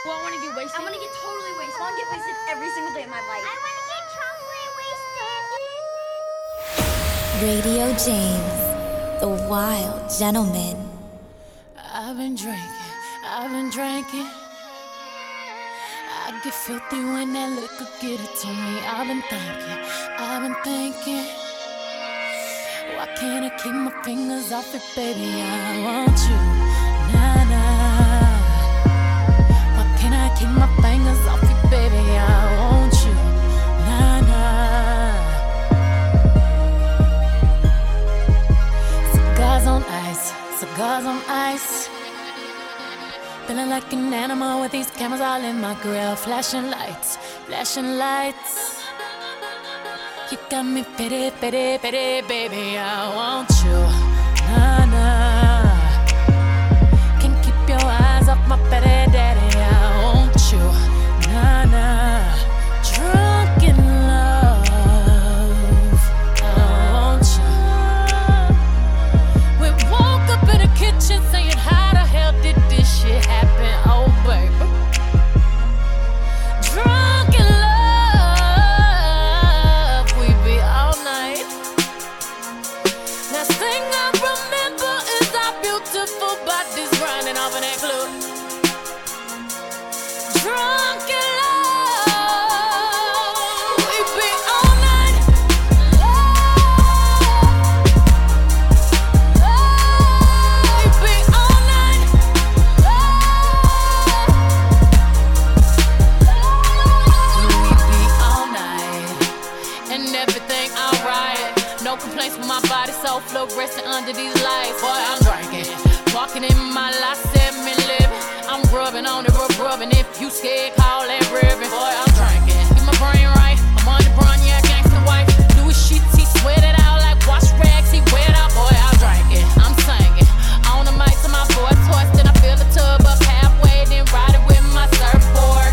Well, I want to get wasted. I want to get totally wasted. I want to get wasted every single day of my life. I want to get chocolate wasted. Radio James, the wild gentleman. I've been drinking. I get filthy when that liquor get it to me. I've been thinking. Why can't I keep my fingers off it, baby? I want you, nah, nah. Why can't I keep my fingers off it, baby? I want you, nah, nah. Cigars on ice. Feeling like an animal with these cameras all in my grill. Flashing lights. You got me pity, baby. I want you, nah, nah. Can't keep your eyes off my petty daddy. I want you, nah, nah. Drunk in love, I want you. We woke up in the kitchen saying, how the hell did this shit happen? Oh, baby. Drunk in love, we be all night. Last thing I remember is our beautiful bodies grinding off in that club. Drunk in love, we be all night. We be all night. We be all night. And everything alright. No complaints with my body, so fluorescent under these lights. Boy, I'm drinking, walking in my life, 7 living. I'm rubbing on it, rubbing. If you scared, call that ribbon. Boy, I'm drinking, keep my brain right. I'm on the run, yeah, gangsta wife. Louis sheets, he sweat it out like wash rags. He wet out, boy, I'm drinking. I'm singing on the mic to my boy toys. Then I fill the tub up halfway, then ride it with my surfboard,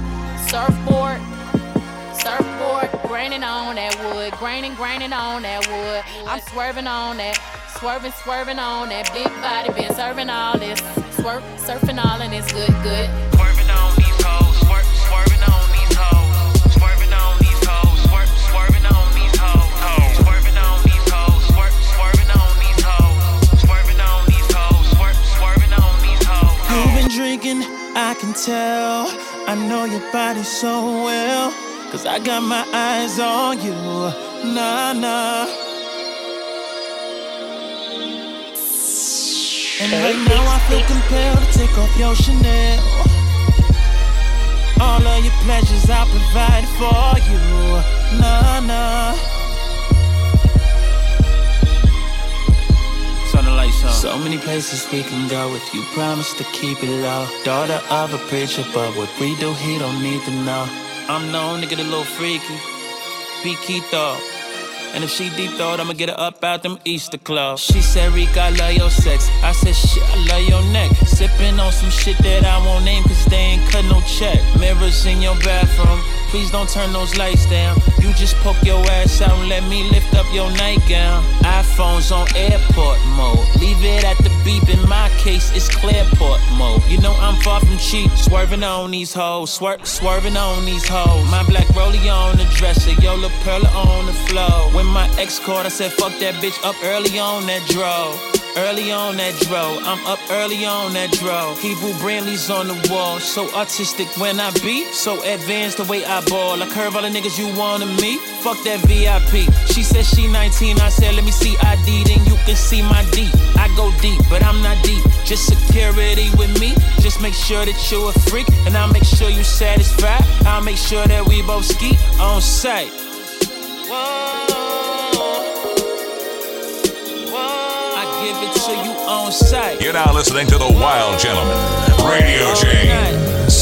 graining on that wood, graining on that wood. I'm swerving on that, swerving on that big body. Been serving all this, surfing all and it's good. Swerving on these hoes, swerving on these hoes, swerving on these hoes, swerving on these hoes, swerving on these hoes, swerving on these hoes, swerving on these hoes, swerving on these hoes. You've been drinking, I can tell. I know your body so well, 'cause I got my eyes on you, nah, nah. And right now I feel compelled to take off your Chanel. All of your pleasures I'll provide for you, nah, nah. Turn the lights on. So many places we can go if you promise to keep it low. Daughter of a preacher, but what we do he don't need to know. I'm known to get a little freaky, be keto. And if she deep throat, I'ma get her up out them Easter clothes. She said, Rick, I love your sex. I said, shit, I love your neck. Sipping on some shit that I won't name, 'cause they ain't cut no check. Mirrors in your bathroom, please don't turn those lights down. You just poke your ass out and let me lift up your nightgown. iPhone's on airport mode, leave it at the beep. In my case, it's Clearport mode. You know I'm far from cheap, swerving on these hoes, swerving on these hoes. My black rollie on the dresser, yo, La Perla on the floor. When my ex called, I said, fuck that bitch up early on that dro. Early on that dro, I'm up early on that dro. Hebrew Brantley's on the wall, so artistic when I beat, so advanced the way I ball. I curve all the niggas you wanna meet, fuck that VIP. She said she 19, I said let me see ID, then you can see my D. I go deep, but I'm not deep, just security with me. Just make sure that you a freak, and I'll make sure you satisfied. I'll make sure that we both ski on sight. On site. You're now listening to The Wild Gentleman, Radio James.